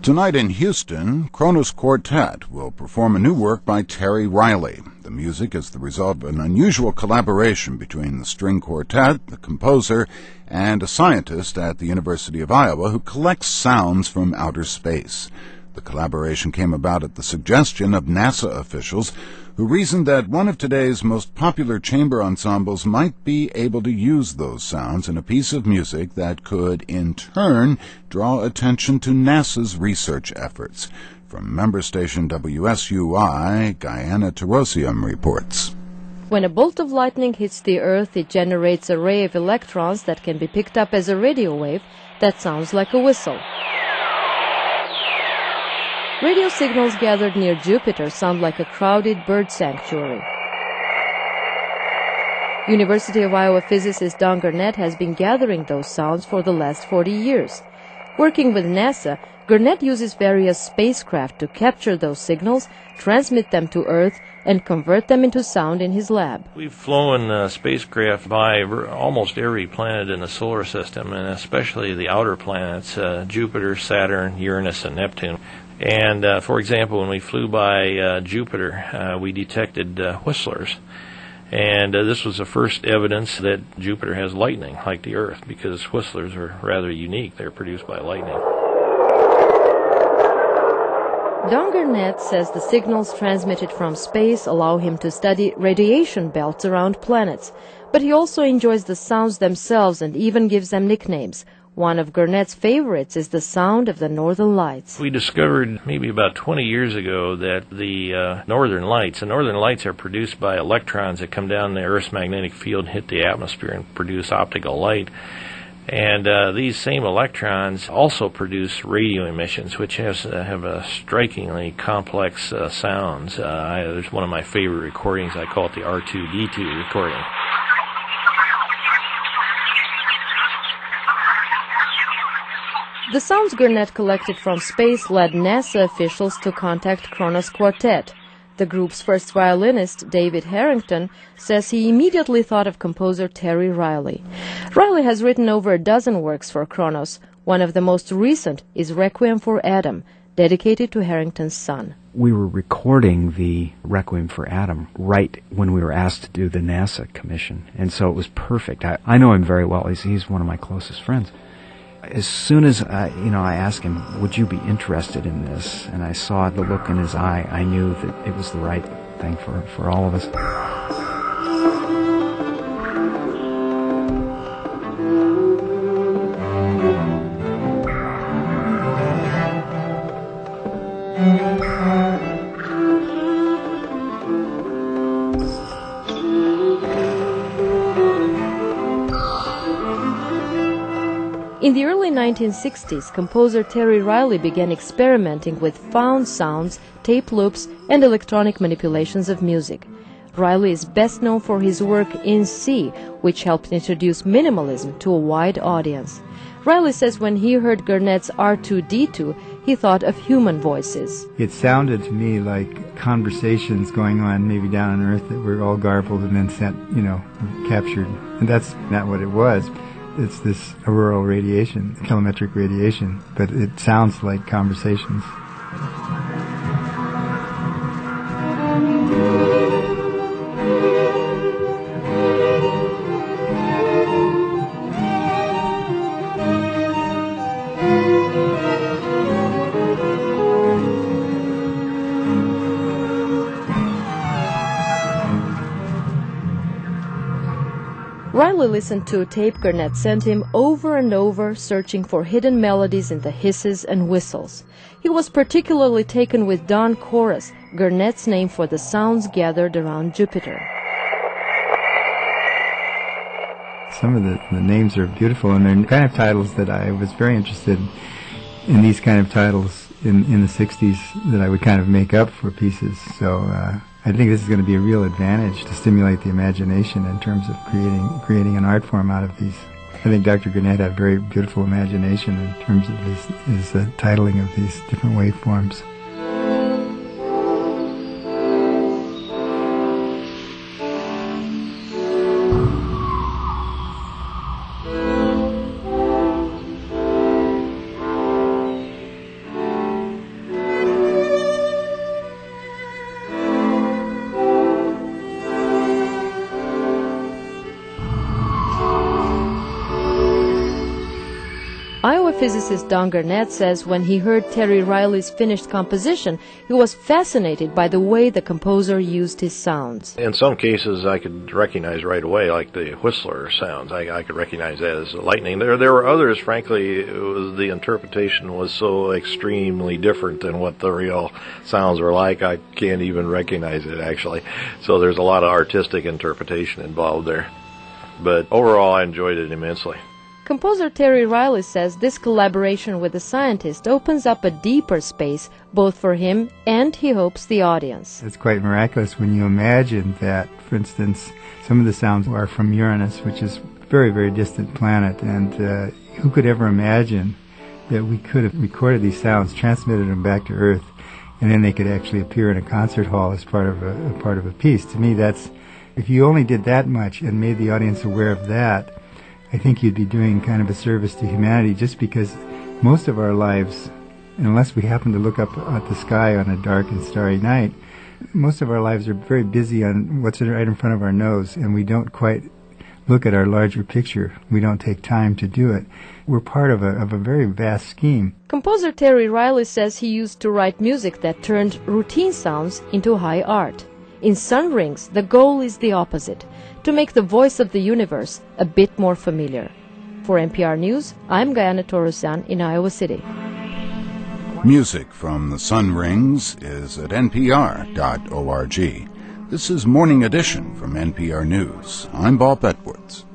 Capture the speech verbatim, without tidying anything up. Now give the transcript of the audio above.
Tonight in Houston, Kronos Quartet will perform a new work by Terry Riley. The music is the result of an unusual collaboration between the string quartet, the composer, and a scientist at the University of Iowa who collects sounds from outer space. The collaboration came about at the suggestion of NASA officials who reasoned that one of today's most popular chamber ensembles might be able to use those sounds in a piece of music that could, in turn, draw attention to NASA's research efforts. From member station W S U I, Guyana Terosium reports. When a bolt of lightning hits the Earth, it generates a ray of electrons that can be picked up as a radio wave that sounds like a whistle. Radio signals gathered near Jupiter sound like a crowded bird sanctuary. University of Iowa physicist Don Gurnett has been gathering those sounds for the last forty years. Working with NASA, Gurnett uses various spacecraft to capture those signals, transmit them to Earth, and convert them into sound in his lab. We've flown uh, spacecraft by almost every planet in the solar system, and especially the outer planets, uh, Jupiter, Saturn, Uranus, and Neptune. And, uh, for example, when we flew by uh, Jupiter, uh, we detected uh, whistlers. And uh, this was the first evidence that Jupiter has lightning, like the Earth, because whistlers are rather unique. They're produced by lightning. Don Gurnett says the signals transmitted from space allow him to study radiation belts around planets, but he also enjoys the sounds themselves and even gives them nicknames. One of Gurnett's favorites is the sound of the Northern Lights. We discovered maybe about twenty years ago that the uh, Northern Lights, the Northern Lights are produced by electrons that come down the Earth's magnetic field and hit the atmosphere and produce optical light. And uh, these same electrons also produce radio emissions, which has, uh, have a strikingly complex uh, sounds. Uh, I, there's one of my favorite recordings. I call it the R two D two recording. The sounds Gurnett collected from space led NASA officials to contact Kronos Quartet. The group's first violinist, David Harrington, says he immediately thought of composer Terry Riley. Riley has written over a dozen works for Kronos. One of the most recent is Requiem for Adam, dedicated to Harrington's son. We were recording the Requiem for Adam right when we were asked to do the NASA commission, and so it was perfect. I, I know him very well. He's, he's one of my closest friends. As soon as I, you know, I asked him, would you be interested in this? And I saw the look in his eye. I knew that it was the right thing for, for all of us. In the early nineteen sixties, composer Terry Riley began experimenting with found sounds, tape loops, and electronic manipulations of music. Riley is best known for his work in C, which helped introduce minimalism to a wide audience. Riley says when he heard Gurnett's R two D two, he thought of human voices. It sounded to me like conversations going on maybe down on Earth that were all garbled and then sent, you know, captured. And that's not what it was. It's this auroral radiation, kilometric radiation, but it sounds like conversations. Riley listened to a tape Gurnett sent him over and over, searching for hidden melodies in the hisses and whistles. He was particularly taken with Dawn Chorus, Gurnett's name for the sounds gathered around Jupiter. Some of the, the names are beautiful, and they're kind of titles that I was very interested in, these kind of titles in, in the sixties that I would kind of make up for pieces. So uh, I think this is going to be a real advantage to stimulate the imagination in terms of creating creating an art form out of these. I think Doctor Gurnett had a very beautiful imagination in terms of his, his uh, titling of these different waveforms. physicist Don Garnett says when he heard Terry Riley's finished composition, he was fascinated by the way the composer used his sounds. In some cases, I could recognize right away, like the Whistler sounds. I, I could recognize that as lightning. There, there were others, frankly, it was, the interpretation was so extremely different than what the real sounds were like. I can't even recognize it, actually. So there's a lot of artistic interpretation involved there. But overall, I enjoyed it immensely. Composer Terry Riley says this collaboration with the scientist opens up a deeper space both for him and, he hopes, the audience. It's quite miraculous when you imagine that, for instance, some of the sounds are from Uranus, which is a very, very distant planet, and uh, who could ever imagine that we could have recorded these sounds, transmitted them back to Earth, and then they could actually appear in a concert hall as part of a, a part of a piece. To me, that's, if you only did that much and made the audience aware of that, I think you'd be doing kind of a service to humanity, just because most of our lives, unless we happen to look up at the sky on a dark and starry night, most of our lives are very busy on what's right in front of our nose, and we don't quite look at our larger picture. We don't take time to do it. We're part of a, of a very vast scheme. Composer Terry Riley says he used to write music that turned routine sounds into high art. In Sun Rings, the goal is the opposite, to make the voice of the universe a bit more familiar. For N P R News, I'm Gayane Torosyan in Iowa City. Music from the Sun Rings is at N P R dot org. This is Morning Edition from N P R News. I'm Bob Edwards.